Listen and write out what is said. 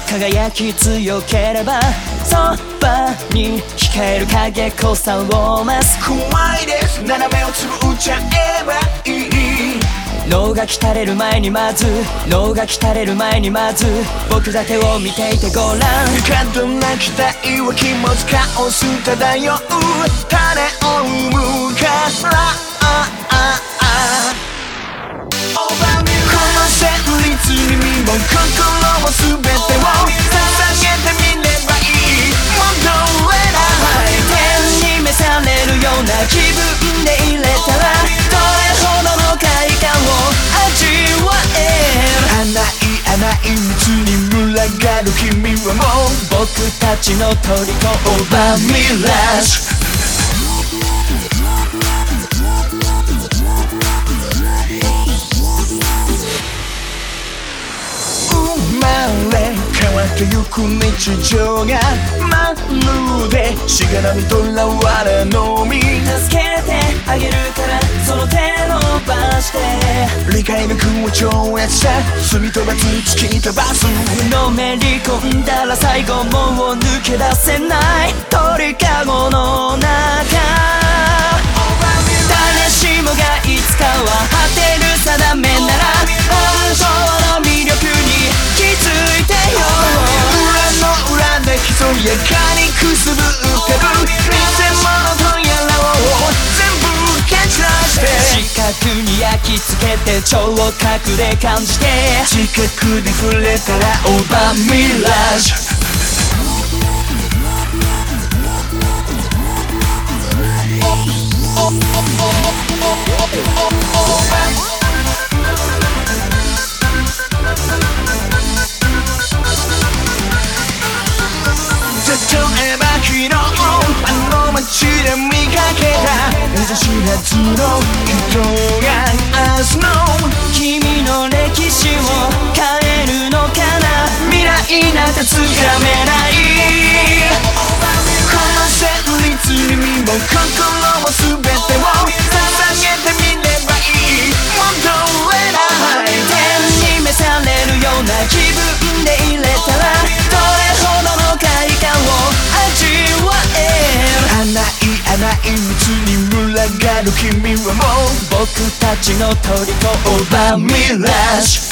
輝き強ければそばに控える影こさを増す。 怖いです斜めをつぶっちゃえばいい。 脳が鍛れる前にまず脳が鍛れる前にまず僕だけを見ていてごらん。 過度な期待は気持ちカオス漂う種を生むからこの旋律に身も心も全てを捧げてみればいい。戻れない天に召されるような気分で入れたらどれほどの快感を味わえる。 甘い蜜に群がる君はもう僕たちの虜オーバーミラージュ。 変わってゆく日常がまるでしがらみとらわれのみ。 助けてあげるからその手伸ばして理解の空を超越して澄み飛ばず突き飛ばす。 のめり込んだら最後もう抜け出せない鳥かごの中。誰しもがいつかは果てる定めなら本当の魅力に気づいてよ。 裏の裏でひそやかにくすぶってる偽物とやらを全部蹴散らして視覚に焼き付けて聴覚で感じて近くで触れたらオーバーミラージュ。例えば昨日あの街で見かけた見ず知らずの人が明日の君の歴史を変えるのかな。 未来なんてつかめない。この旋律に身も心も全てを捧げてみればいい。戻れない天に召されるような気分で入れたらどれほどの快感を味わえる。 甘い蜜に群がる君はもう僕たちの虜オーバーミラージュ。